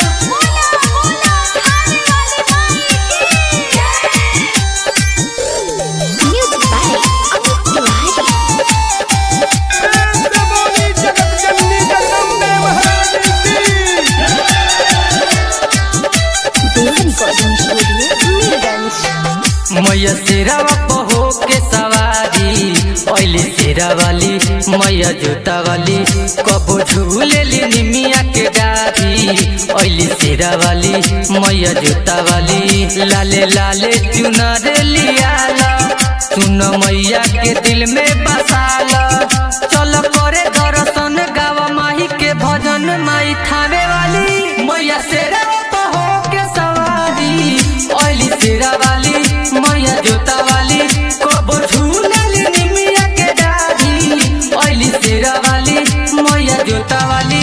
मैया शेरा हो के सवारी ओइली शेरा वाली मैया जूता वाली कबो झूले निमिया के डारी ओइली शेरा वाली मैया जूता वाली लाले लाले चुनर लियाला सुन मैया के दिल में बसाला चल करे दर्शन गावा माही के भजन माई थावे वाली मैया शेरा हो के सवारी ओइली शेरा वाली मैया जूता वाली कबो झूले निमिया के डारी ओइली शेरा वाली मैया जूता वाली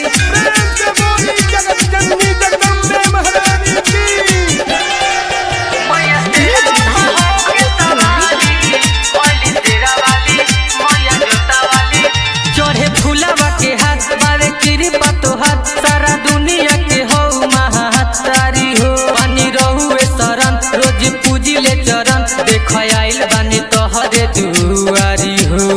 चढ़े फूलवा के हाथ बारे कृपा तोहार सारा दुनिया के हो महातारी हो पानी रहुए शरण रोज पूजी ले चरण देख आइल बानी तोहरे दुआरी हो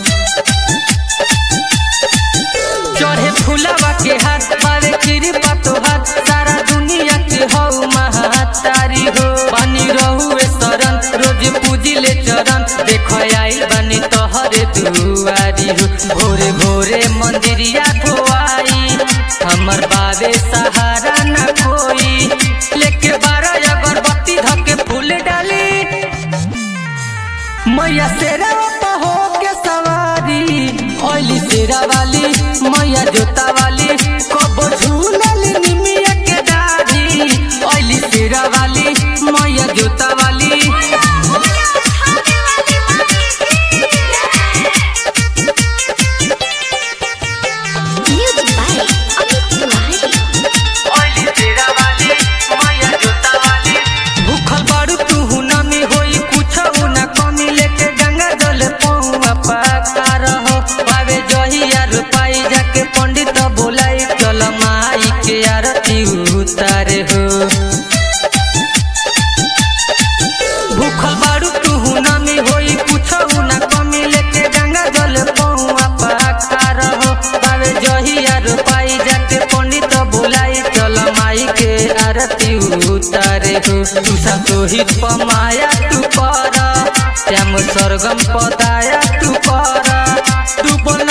चढ़े फूलवा के हाथ बारे कृपा तोहार सारा दुनिया के हो महातारी हो पानी रहुए शरण रोज पूजी ले चरण देख आइल बानी तोहरे दुआरी हो भोरे भोरे मंदिरिया धोआई हमर बाबे सहारा न कोई लेके 12 अगरबत्ती धके फूल डाली मैया शेरा हो के सवारी ओइली शेरा वाली मैया जूता वाली कबो झूले निमिया के डारी ओइली शेरा वाली मैया जूता वाली पंडित बोलाई चल माई के आरती उतारे हो भूखल बारू तू नमी होई पूछऊ ना कमी लेके गंगा जल पौआ पाकार हो बावे जहिया रोपाई जाके पंडित बोलाई चल माई के आरती उतारे हो तू सब तो हित पमाया तू कर श्याम सरगम पदाया तू कर तू